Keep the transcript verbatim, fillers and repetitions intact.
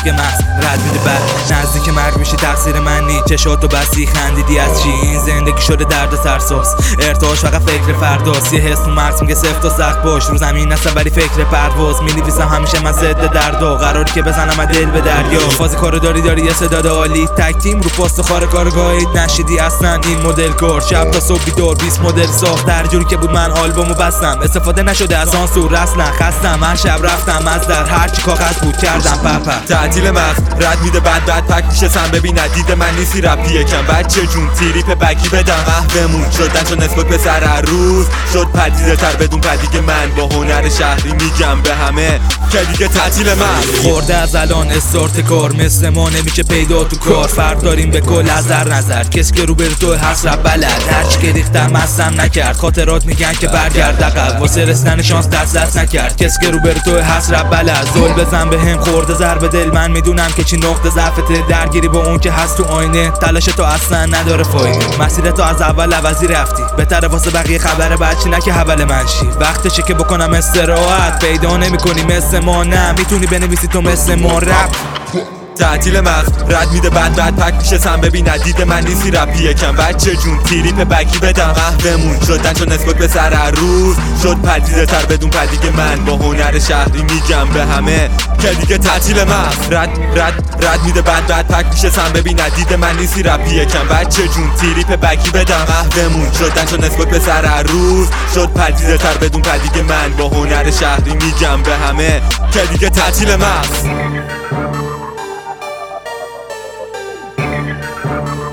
عشق محض رد میده بعد نزدیک مرگ میشی تقصیر من نی چشاتو بستی خندیدی از چی این زندگی شده درد سرساز ارتعاش فقط فکر فرداست یه حس تو مغز میگه سفت و سخت باش رو زمین هستم ولی فکر پرواز مینویسم همیشه من ضد دردا قراری که بزنم از دل به دریا فاز کارو داری داری یه صداد عالی تک تیم رو پست خار کارگاهیت نشیدی اصلا این مدل کار شب تا صبح بیدار بیست مدل ساخت در جوری که بود من آلبومو بستم استفاده نشده از آن سور اصلا خستم هر شب رفتم از در هرچی کاغذ بود کردم پرپر تعطیل مغز رد میده بعد بعد پک میشه سم ببین ندید من نیستی رپی یکم بچه جون تریپ بکی بدم قهوه‌مون شدن چون نسبت به سر هر روز شد پدیده تر بدون پدیگه من با هنر شهری میگم به همه که دیگه تعطیل مغز خورده از الان استارت کار مثل ما نمیشه پیدا تو کار فرق داریم به کل نظر نظر کسی که رو بر تو هست رب بلد هرچی که ریختم مستم نکرد خاطرات میگن که برگرد عقب واسه رسیدن شانس دست دست نکرد کسی که رو بر تو هست رب بلد زل بزن به هم خورده ضربه دل من میدونم که چی نقطه ضعفته درگیری با اون که هست تو آینه تلاش تو اصلا نداره فایده مسیر تو از اول عوضی رفتی بهتره واسه بقیه خبر بچی نه که حول من شی وقتشه که بکنم استراحت پیدا نمی‌کنی مثل ما نه میتونی بنویسی تو مثل ما رپ تعطیل مغز رد میده بعد بعد پک میشه سم ببین ندید من نیستی رپی یکم بچه جون تریپ بکی بدم قهوه‌مون شدن چون نسبت به سر هر روز شد پدیده تر بدون پدیگه من با هنر شهری میگم به همه که دیگه تعطیل مغز رد رد رد میده بعد بعد پک میشه سم ببین ندید من نیستی رپی یکم بچه جون تریپ بکی بدم قهوه‌مون شدن چون نسبت به سر هر روز شد پدیده تر بدون پدیگه من با هنر شهری میگم به همه که دیگه تعطیل مغز